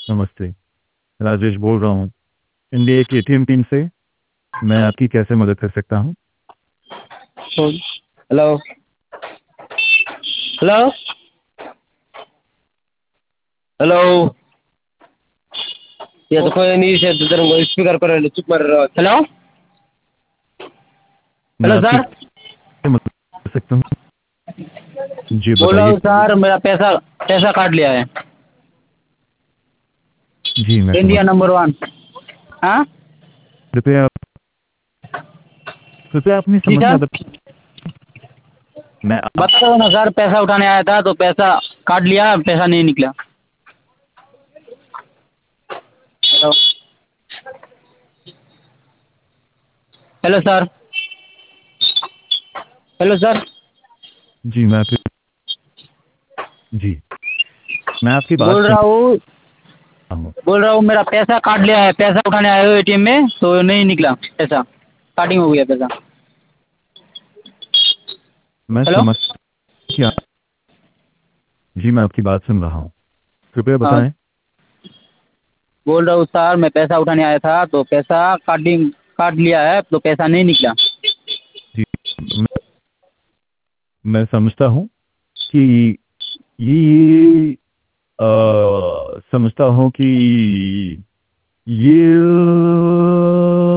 नमस्ते। राजेश बोल रहा हूँ इंडिया की एटीएम टीम से। मैं आपकी कैसे मदद कर सकता हूँ? हेलो हेलो हेलो ये तो कोई नहीं से स्पीकर पर चुप कर हेलो मैं हेलो आपकी सर। कैसे मदद कर सकता हूँ? जी बोल रहा बताइए। हूँ सर, मेरा पैसा पैसा काट लिया है। जी मैं समझ। India number one. हाँ कृपया कृपया अपनी जी समस्या सर, बताइए। मैं आप बता दो ना सर, पैसा उठाने आया था तो पैसा काट लिया, पैसा नहीं निकला। Hello hello sir. Hello sir. जी जी मैं आपकी बात बोल सुन रहा हूँ रहा हूँ। बोल रहा हूँ मेरा पैसा काट लिया है, पैसा उठाने आए हो एटीएम में तो नहीं निकला पैसा, काटिंग हो गया पैसा। मैं हेलो। समझ क्या। जी मैं आपकी बात सुन रहा हूँ। कृपया हाँ, बताएं। बोल रहा हूँ सर, मैं पैसा उठाने आया था तो पैसा काट लिया है तो पैसा नहीं निकला। जी मैं समझता हूँ कि ये समझता हूँ कि ये